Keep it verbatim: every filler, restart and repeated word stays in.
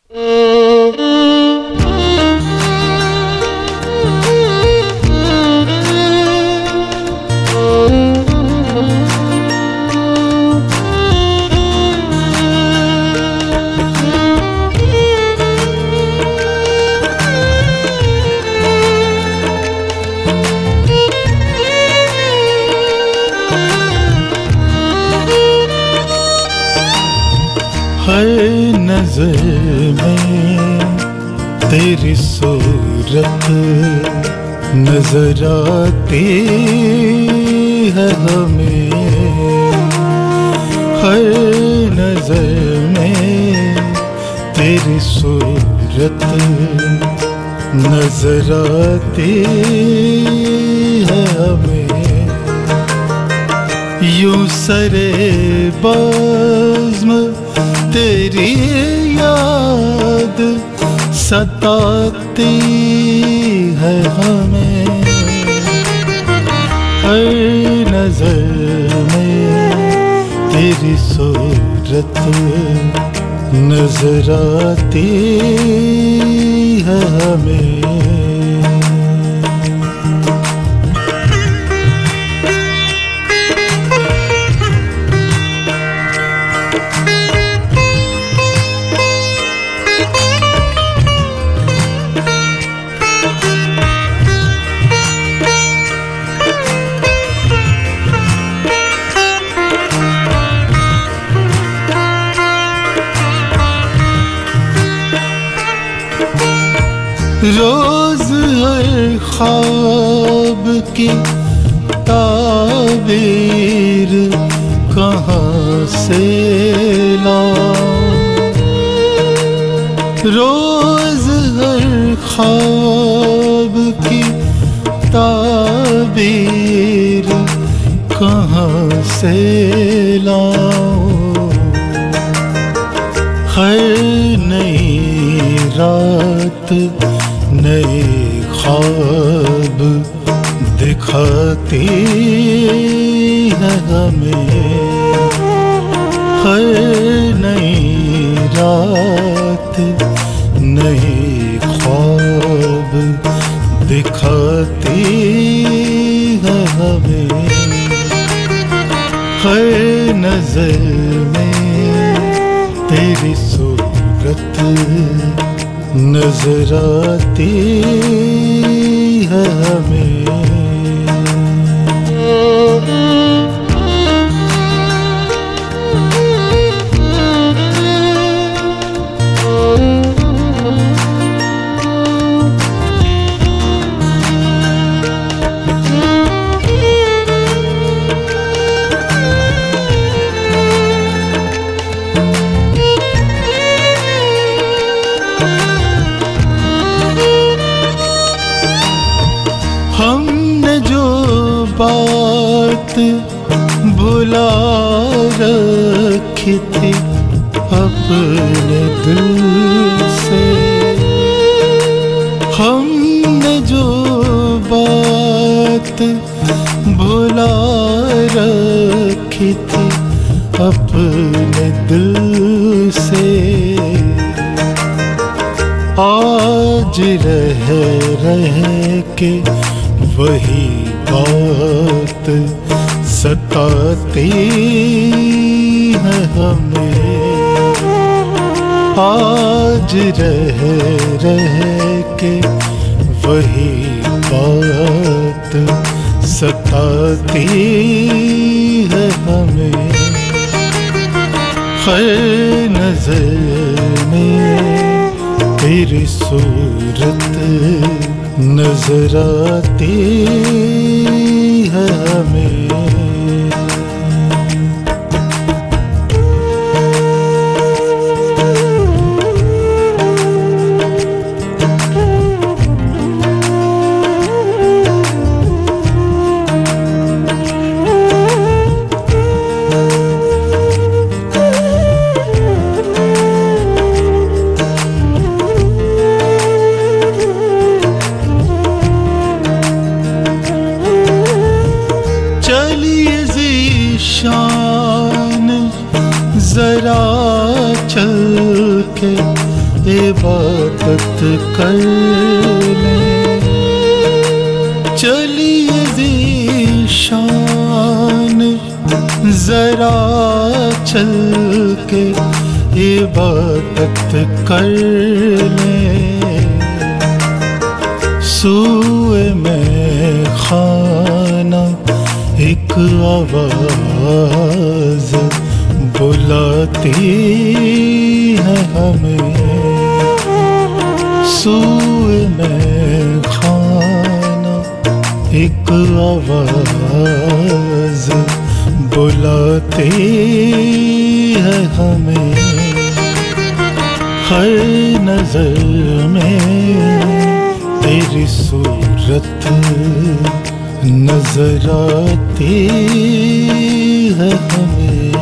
हर नजर में तेरी सूरत नजर आती है हमें। हर नजर में तेरी सूरत नजर आती है हमें। यूं सरे बज़्म तेरी याद सताती है हमें। हर नजर में तेरी सूरत नजर आती है हमें। रोज हर ख्वाब की ताबीर कहाँ से लाऊं। रोज हर ख्वाब की ताबीर कहाँ से लाऊं। हर नई रात नए ख्वाब दिखाती है हमें। हर नई रात नए ख्वाब दिखाती है हमें। हर नजर में तेरी सूरत नजर आती है हमें। हमने जो बात भुला रखी थी अपने दिल से। हमने जो बात भुला रखी थी अपने दिल से। आज रह रह के वही बात सताती है हमें। आज रह रह के वही बात सताती है हमें। हर नजर में तेरी सूरत नजर आती है हमें। शान जरा चल के इबादत कर लें। चलिए ज़ीशान जरा चल के इबादत कर लें। सूए में खाना एक आवाज बुलाती है हमें। सूए में खाना एक आवाज बुलाती है हमें। हर नजर में तेरी सूरत नजर आती है हमें।